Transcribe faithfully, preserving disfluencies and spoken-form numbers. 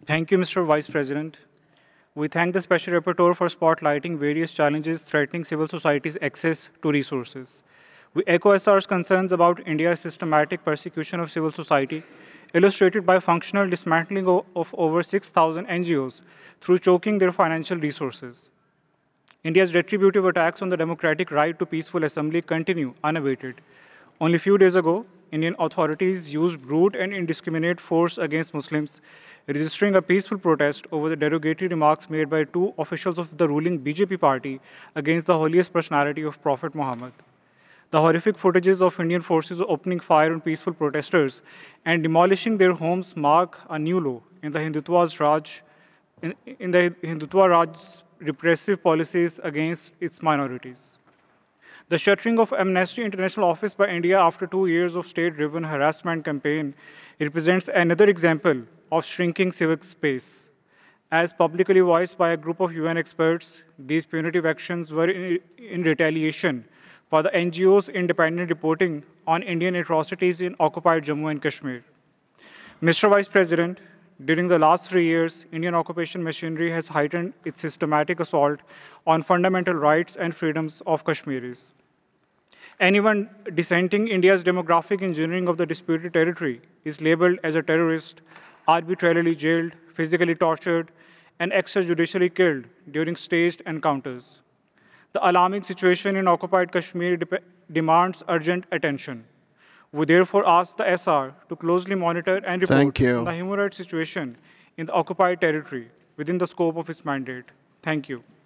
Thank you, Mister Vice President. We thank the Special Rapporteur for spotlighting various challenges threatening civil society's access to resources. We echo S R's concerns about India's systematic persecution of civil society, illustrated by functional dismantling o- of over six thousand N G Os through choking their financial resources. India's retributive attacks on the democratic right to peaceful assembly continue unabated. Only a few days ago, Indian authorities used brute and indiscriminate force against Muslims, registering a peaceful protest over the derogatory remarks made by two officials of the ruling B J P party against the holiest personality of Prophet Muhammad. The horrific footages of Indian forces opening fire on peaceful protesters and demolishing their homes mark a new low in the Hindutva's Raj, in, in the Hindutva Raj's repressive policies against its minorities. The shuttering of Amnesty International office by India after two years of state-driven harassment campaign represents another example of shrinking civic space. As publicly voiced by a group of U N experts, these punitive actions were in, in retaliation for the N G O's independent reporting on Indian atrocities in occupied Jammu and Kashmir. Mister Vice President, during the last three years, Indian occupation machinery has heightened its systematic assault on fundamental rights and freedoms of Kashmiris. Anyone dissenting India's demographic engineering of the disputed territory is labeled as a terrorist, arbitrarily jailed, physically tortured, and extrajudicially killed during staged encounters. The alarming situation in occupied Kashmir dep- demands urgent attention. We therefore ask the S R to closely monitor and report Thank on the you. human rights situation in the occupied territory within the scope of its mandate. Thank you.